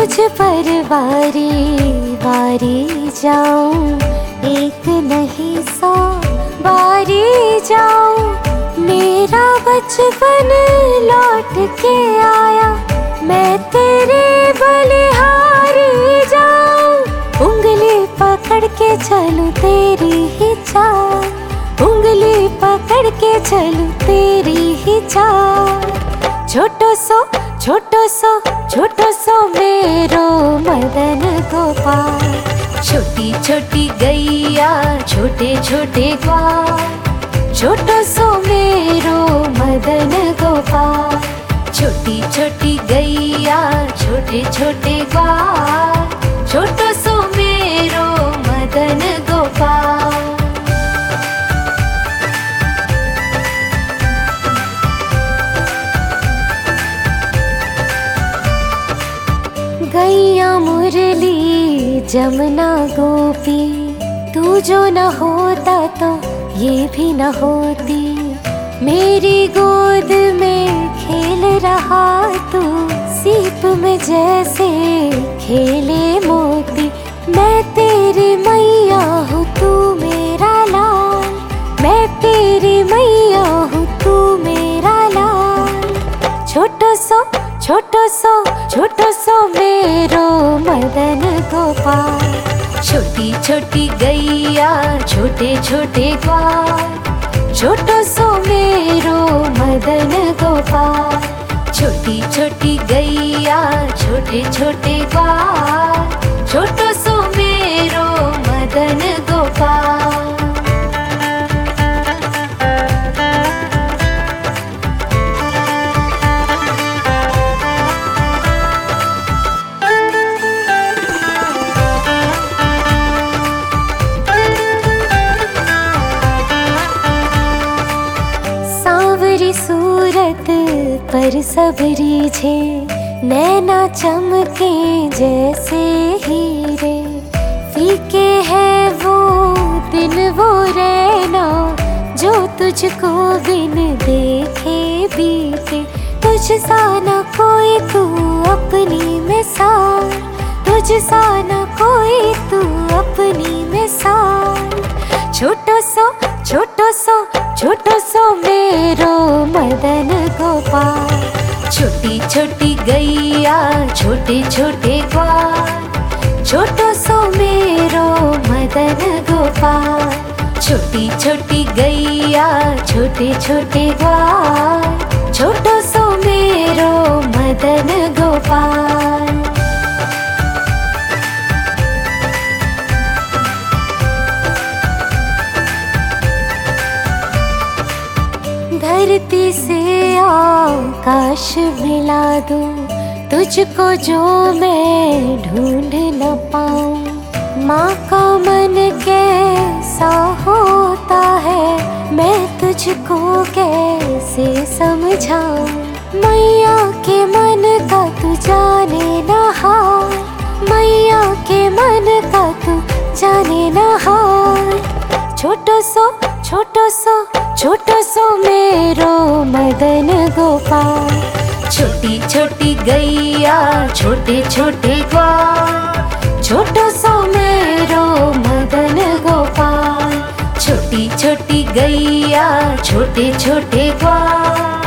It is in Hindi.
तुझ पर वारी वारी जाऊं, एक नहीं 100 बारी जाऊं। मेरा बचपन लौट के आया, मैं तेरे बलिहारी जाऊं। उंगली पकड़ के चलूं तेरी ही चाल, उंगली पकड़ के चलूं तेरी ही चाल। छोटो सो छोटो सो छोटो सो मेरो मदन गोपाल। छोटी छोटी गैया छोटे छोटे ग्वाल, छोटो सो मेरो मदन गोपाल। छोटी छोटी गैया छोटे छोटे ग्वाल, छोटो सो मेरो मदन गोपाल। गैया मुरली जमुना गोपी, तू जो न होता तो ये भी न होती। मेरी गोद में खेल रहा तू, सीप में जैसे खेले मोती। मैं तेरी मैया हूँ तू मेरा लाल, मैं तेरी मैया हूँ तू मेरा लाल। छोटो सो छोटो सो छोटो सो मेरो मदन गोपाल। छोटी छोटी गैया छोटे छोटे ग्वाल, छोटो सो मेरो मदन गोपाल। छोटी छोटी गैया छोटे छोटे ग्वाल, छोटो सो मेरो मदन गोपाल। सूरत पर सबरी छे, नैना चमके जैसे हीरे। फीके है वो दिन वो रैना, जो तुझको बिन देखे बीते। तुझ सा न कोई तू अपनी मिसाल, तुझ सा न कोई तू अपनी मिसाल। छोटो सो छोटो सो छोटो सो मेरो मदन गोपाल। छोटी छोटी गैया छोटे छोटे ग्वाल, छोटो सो मेरो मदन गोपाल। छोटी छोटी गैया छोटे छोटे ग्वाल, छोटो सो मेरो मदन गोपाल। धरती से आकाश मिला दूं, तुझको जो मैं ढूंढ न पाऊं। माँ का मन कैसा होता है, मैं तुझको कैसे समझाऊं। मैया के मन का तू जाने न हाल, मैया के मन का तू जाने न हाल। छोटो सो छोटो सो छोटो सो मेरो मदन गोपाल। छोटी छोटी गैया छोटे छोटे ग्वाल, छोटो सो मेरो मदन गोपाल। छोटी छोटी गैया छोटे छोटे ग्वाल,